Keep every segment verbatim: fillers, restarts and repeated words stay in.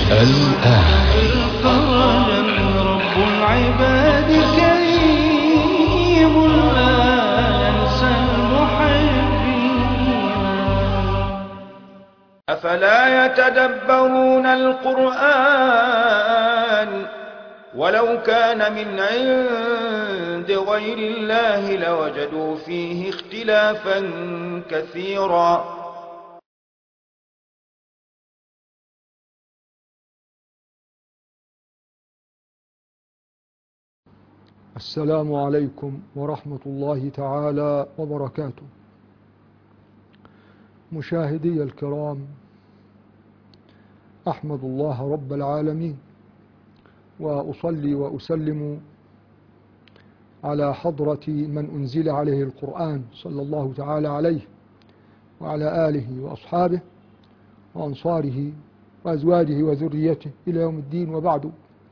الآن فرجا رب العباد كريم لا ينسى المحبين. أفلا يتدبرون القرآن ولو كان من عند غير الله لوجدوا فيه اختلافا كثيرا. السلام عليكم ورحمة الله تعالى وبركاته. مشاهدي الكرام، أحمد الله رب العالمين وأصلي وأسلم على حضرة من أنزل عليه القرآن صلى الله تعالى عليه وعلى آله وأصحابه وأنصاره وأزواجه وذريته إلى يوم الدين، وبعد.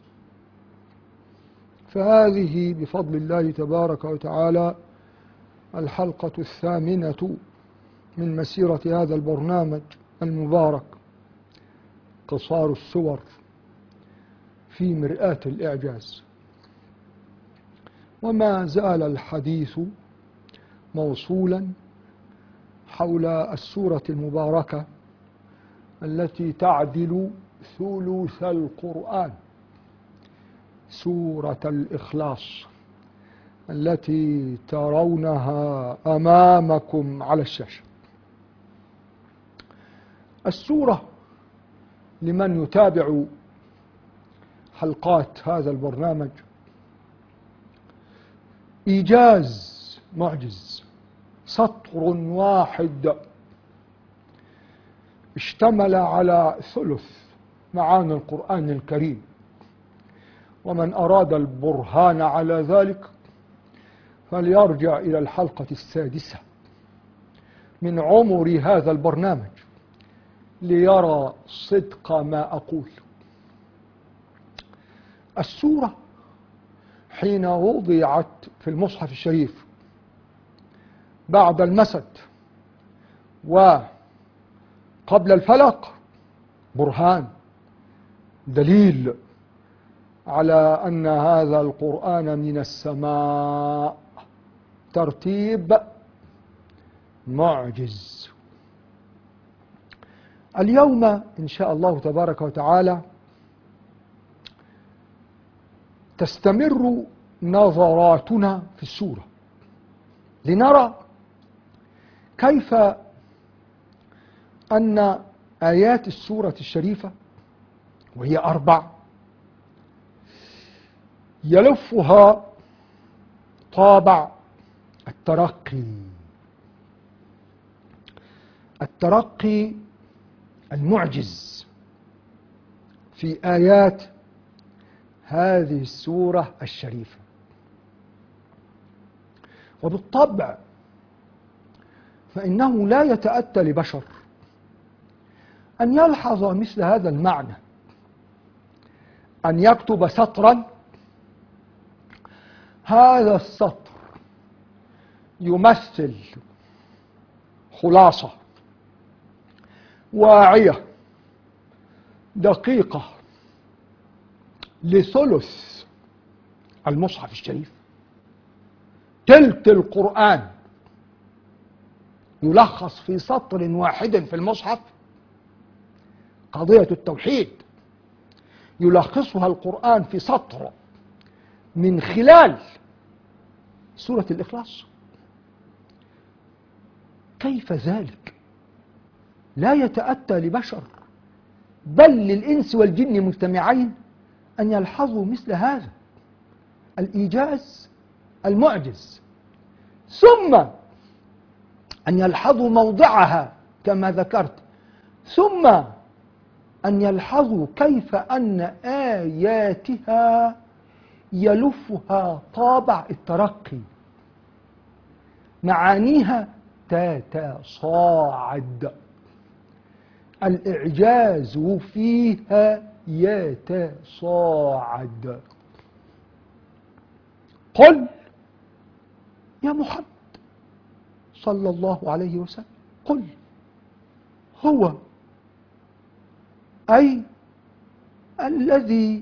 فهذه بفضل الله تبارك وتعالى الحلقة الثامنة من مسيرة هذا البرنامج المبارك، قصار السور في مرآة الإعجاز. وما زال الحديث موصولا حول السورة المباركة التي تعدل ثلث القرآن، سورة الإخلاص التي ترونها أمامكم على الشاشة. السورة لمن يتابع حلقات هذا البرنامج إيجاز معجز، سطر واحد اشتمل على ثلث معاني القرآن الكريم. ومن أراد البرهان على ذلك فليرجع إلى الحلقة السادسة من عمر هذا البرنامج ليرى صدق ما أقول. السورة حين وضعت في المصحف الشريف بعد المسد وقبل الفلق برهان، دليل على أن هذا القرآن من السماء، ترتيب معجز. اليوم إن شاء الله تبارك وتعالى تستمر نظراتنا في السورة لنرى كيف أن آيات السورة الشريفة، وهي أربع، يلفها طابع الترقي، الترقي المعجز في آيات هذه السورة الشريفة. وبالطبع فإنه لا يتأتى لبشر أن يلحظ مثل هذا المعنى، أن يكتب سطرا، هذا السطر يمثل خلاصة واعية دقيقة لثلث المصحف الشريف، تلت القرآن يلخص في سطر واحد في المصحف. قضية التوحيد يلخصها القرآن في سطر من خلال سورة الإخلاص. كيف ذلك؟ لا يتأتى لبشر بل للإنس والجن مجتمعين أن يلحظوا مثل هذا الإيجاز المعجز، ثم أن يلحظوا موضعها كما ذكرت، ثم أن يلحظوا كيف أن آياتها يلفها طابع الترقي، معانيها تتصاعد، الإعجاز فيها يتصاعد. قل يا محمد صلى الله عليه وسلم، قل هو أي الذي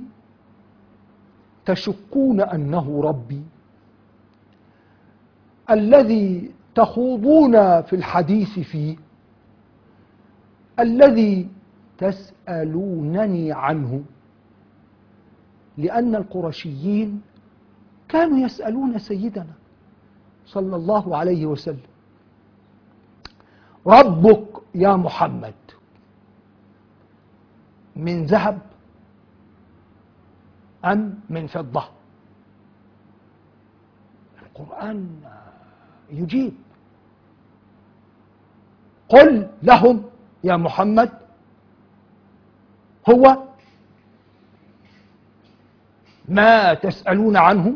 تشكون أنه ربي، الذي تخوضون في الحديث فيه، الذي تسألونني عنه، لأن القرشيين كانوا يسألون سيدنا صلى الله عليه وسلم: ربك يا محمد من ذهب أم من فضة؟ القرآن يجيب: قل لهم يا محمد هو ما تسألون عنه،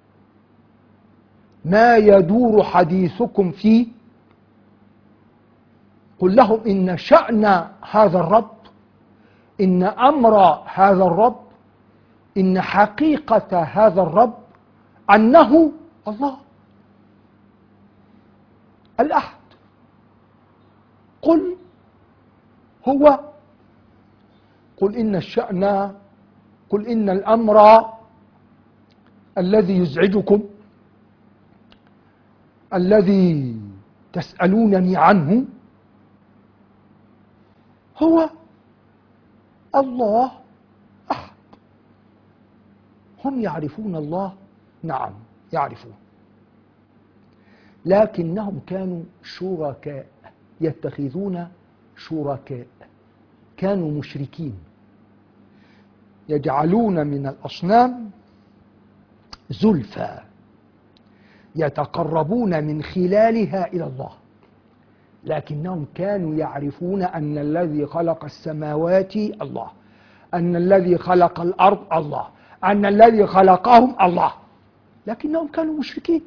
ما يدور حديثكم فيه. قل لهم إن شأن هذا الرب، إن أمر هذا الرب، إن حقيقة هذا الرب أنه الله الأحد. قل هو، قل إن الشأن، قل إن الأمر الذي يزعجكم، الذي تسألونني عنه، هو الله أحد. هم يعرفون الله، نعم يعرفون، لكنهم كانوا شركاء، يتخذون شركاء، كانوا مشركين، يجعلون من الأصنام زلفى يتقربون من خلالها إلى الله، لكنهم كانوا يعرفون أن الذي خلق السماوات الله، أن الذي خلق الأرض الله، أن الذي خلقهم الله، لكنهم كانوا مشركين.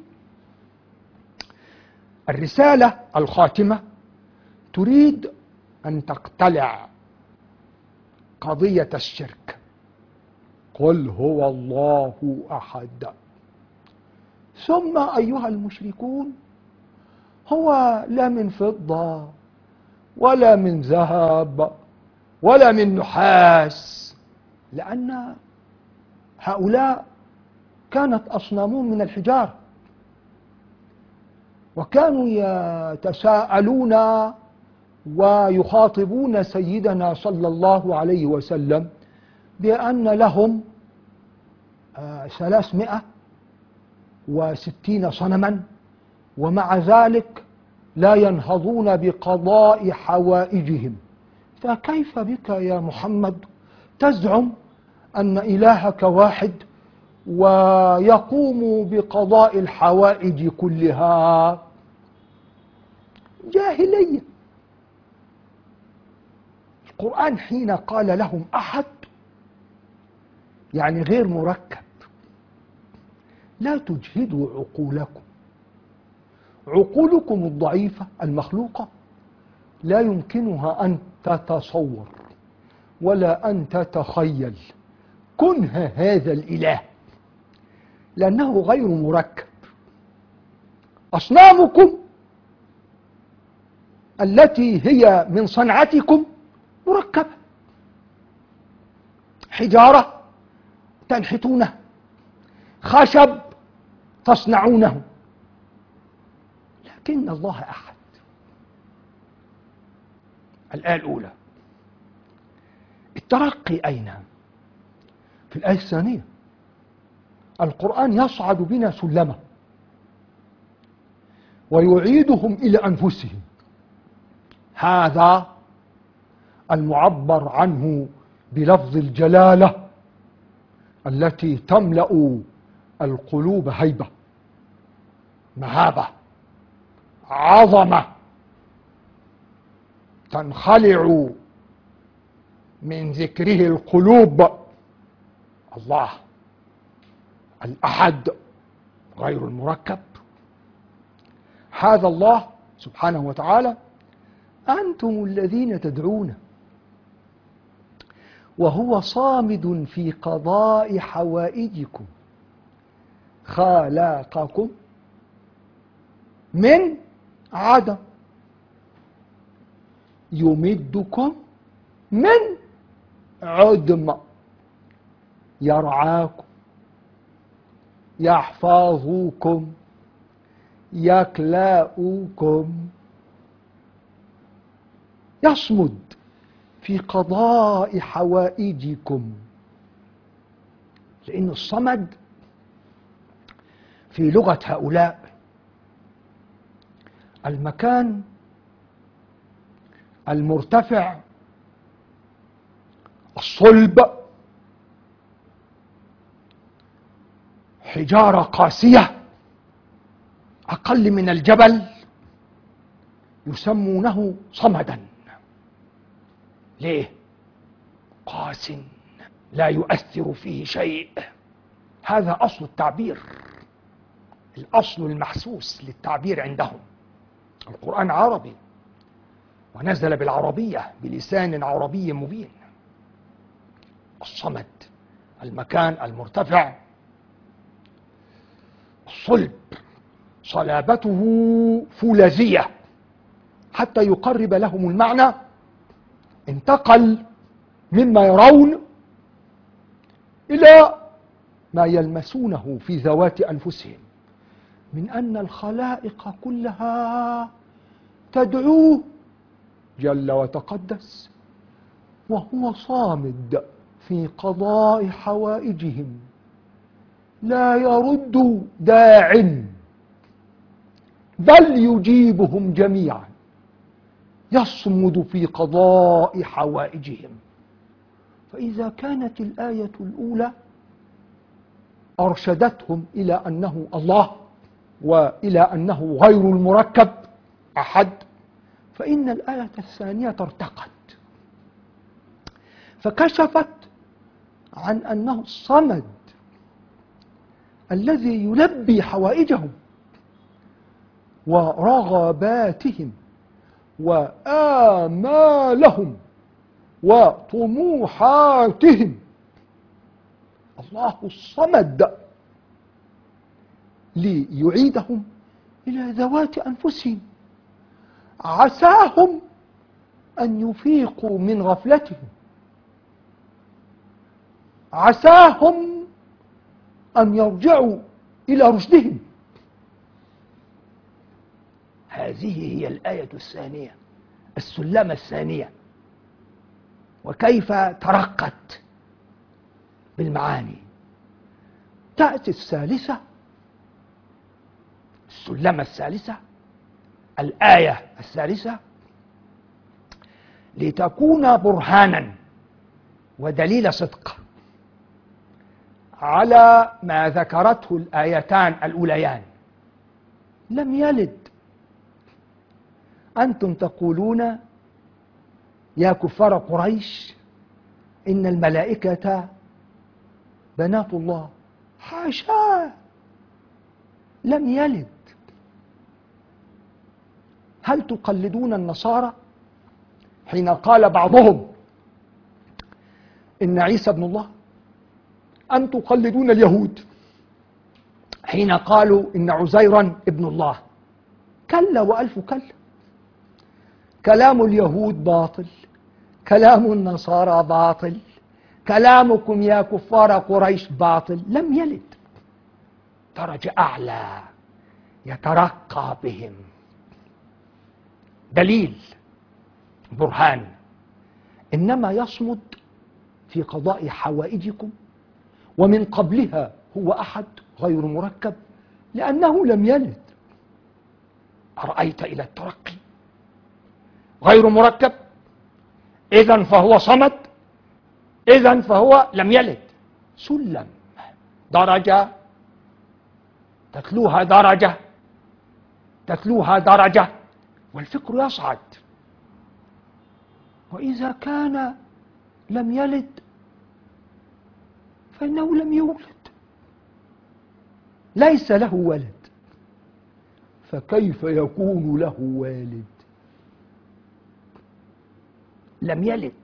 الرسالة الخاتمة تريد أن تقتلع قضية الشرك. قل هو الله أحد. ثم أيها المشركون، هو لا من فضة ولا من ذهب ولا من نحاس، لأن هؤلاء كانت أصنامهم من الحجار، وكانوا يتساءلون ويخاطبون سيدنا صلى الله عليه وسلم بأن لهم ثلاثمائة وستين صنما، ومع ذلك لا ينهضون بقضاء حوائجهم. فكيف بك يا محمد تزعم أن إلهك واحد ويقوم بقضاء الحوائج كلها؟ جاهلية. القرآن حين قال لهم أحد يعني غير مركب. لا تجهدوا عقولكم، عقولكم الضعيفة المخلوقة لا يمكنها أن تتصور ولا أن تتخيل كنه هذا الإله، لأنه غير مركب. أصنامكم التي هي من صنعتكم مركبة، حجارة تنحتونه، خشب تصنعونه، لكن الله أحد. الآية الأولى. الترقي أين؟ في الآية الثانية. القرآن يصعد بنا سلمة ويعيدهم إلى أنفسهم. هذا المعبر عنه بلفظ الجلالة التي تملأ القلوب هيبة، مهابة، عظمة، تنخلع من ذكره القلوب. الله الأحد غير المركب، هذا الله سبحانه وتعالى أنتم الذين تدعون، وهو صامد في قضاء حوائجكم. خلقكم من عدم، يمدكم من عدم، يرعاكم، يحفظكم، يكلأكم، يصمد في قضاء حوائجكم. لأن الصمد في لغة هؤلاء المكان المرتفع الصلب، حجارة قاسية أقل من الجبل يسمونه صمدا. ليه؟ قاس لا يؤثر فيه شيء. هذا أصل التعبير، الأصل المحسوس للتعبير عندهم. القرآن عربي ونزل بالعربية بلسان عربي مبين. الصمد المكان المرتفع الصلب، صلابته فولاذية حتى يقرب لهم المعنى. انتقل مما يرون إلى ما يلمسونه في ذوات أنفسهم، من أن الخلائق كلها تدعوه جل وتقدس وهو صامد في قضاء حوائجهم، لا يرد داع بل يجيبهم جميعا، يصمد في قضاء حوائجهم. فإذا كانت الآية الأولى أرشدتهم إلى أنه الله وإلى أنه غير المركب أحد، فإن الآية الثانية ارتقت فكشفت عن أنه الصمد الذي يلبي حوائجهم ورغباتهم وآمالهم وطموحاتهم. الله الصمد ليعيدهم إلى ذوات أنفسهم. عساهم أن يفيقوا من غفلتهم، عساهم أن يرجعوا إلى رشدهم. هذه هي الآية الثانية، السلمة الثانية، وكيف ترقت بالمعاني. تأتي الثالثة، السلمة الثالثة، الآية الثالثة، لتكون برهانا ودليل صدق على ما ذكرته الآيتان الأوليان. لم يلد. أنتم تقولون يا كفار قريش إن الملائكة بنات الله. حاشا، لم يلد. هل تقلدون النصارى حين قال بعضهم إن عيسى ابن الله؟ أم تقلدون اليهود حين قالوا إن عزيرا ابن الله؟ كلا وألف كلا. كلام اليهود باطل، كلام النصارى باطل، كلامكم يا كفار قريش باطل. لم يلد. درجة أعلى يترقى بهم. دليل، برهان. إنما يصمد في قضاء حوائجكم، ومن قبلها هو أحد غير مركب لأنه لم يلد. أرأيت إلى الترقي؟ غير مركب، إذن فهو صمد، إذن فهو لم يلد. سلم، درجة تتلوها درجة تتلوها درجة والفكر يصعد. وإذا كان لم يلد فإنه لم يولد، ليس له ولد، فكيف يكون له والد؟ لم يلد،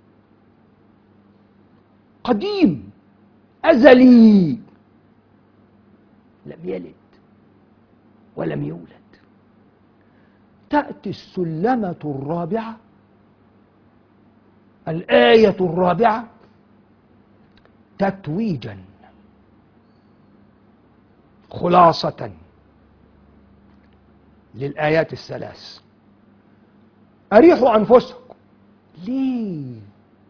قديم أزلي، لم يلد ولم يولد. تأتي السلمة الرابعة، الآية الرابعة، تتويجا خلاصة للآيات الثلاث. أريحوا أنفسكم. ليه؟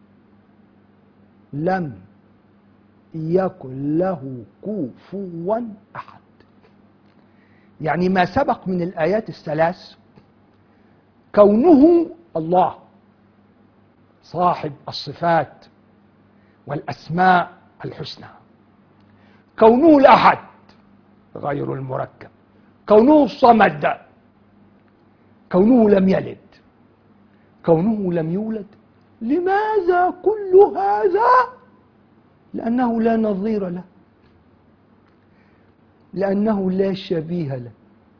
لم يكن له كفوا أحد. يعني ما سبق من الآيات الثلاث كونه الله صاحب الصفات والأسماء الحسنى، كونه الأحد غير المركب، كونه الصمد، كونه لم يلد، كونه لم يولد. لماذا كل هذا؟ لأنه لا نظير له، لأنه لا شبيه له،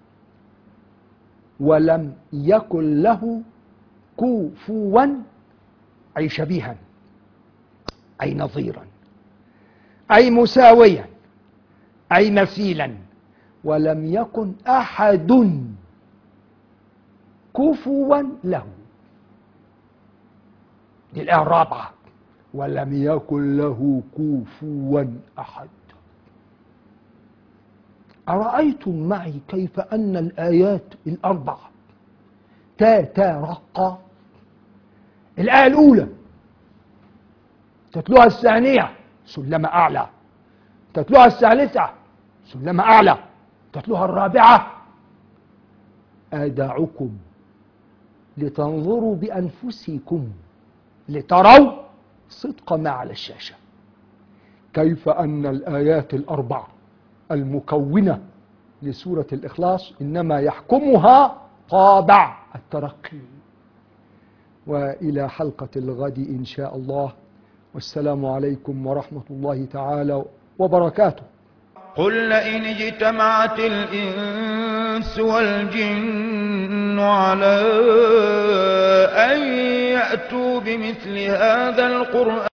ولم يكن له كفوا أي شبيها أي نظيرا أي مساويا أي مثيلا، ولم يكن أحد كفوا له. دي الآية الرابعة، ولم يكن له كفوا أحد. أرأيتم معي كيف أن الآيات الأربعة تترقى؟ الآية الأولى تتلوها الثانية سلم أعلى، تتلوها الثالثة سلم أعلى، تتلوها الرابعة أدعكم لتنظروا بأنفسكم لتروا صدق ما على الشاشة. كيف أن الآيات الأربع المكونة لسورة الإخلاص إنما يحكمها طابع الترقي. وإلى حلقة الغد إن شاء الله، والسلام عليكم ورحمة الله تعالى وبركاته. قل لئن اجتمعت الإنس والجن على أن يأتوا بمثل هذا القرآن